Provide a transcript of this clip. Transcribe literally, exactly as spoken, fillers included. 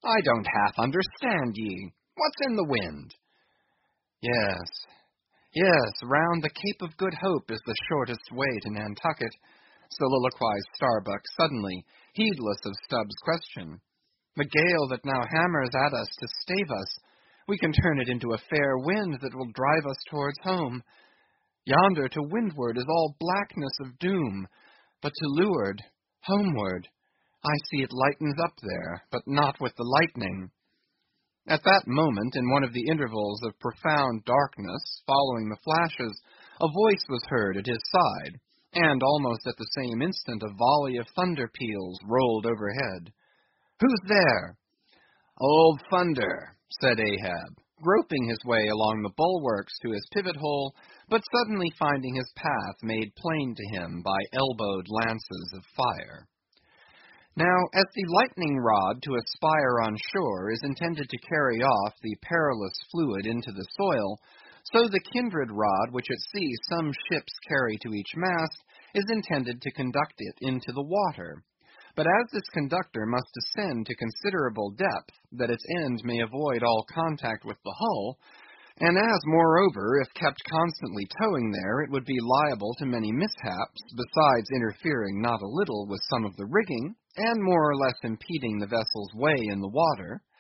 I don't half understand ye. What's in the wind? Yes, yes, round the Cape of Good Hope is the shortest way to Nantucket, soliloquized Starbuck suddenly, heedless of Stubbs' question. The gale that now hammers at us to stave us, we can turn it into a fair wind that will drive us towards home. Yonder to windward is all blackness of doom, but to leeward, homeward, I see it lightens up there, but not with the lightning. At that moment, in one of the intervals of profound darkness following the flashes, a voice was heard at his side, and almost at the same instant a volley of thunder peals rolled overhead. "Who's there?" "Old Thunder," said Ahab, groping his way along the bulwarks to his pivot-hole, but suddenly finding his path made plain to him by elbowed lances of fire. Now, as the lightning rod to a spire on shore is intended to carry off the perilous fluid into the soil, so the kindred rod which at sea some ships carry to each mast is intended to conduct it into the water. But as this conductor must descend to considerable depth, that its end may avoid all contact with the hull, and as, moreover, if kept constantly towing there, it would be liable to many mishaps, besides interfering not a little with some of the rigging, and more or less impeding the vessel's way in the water,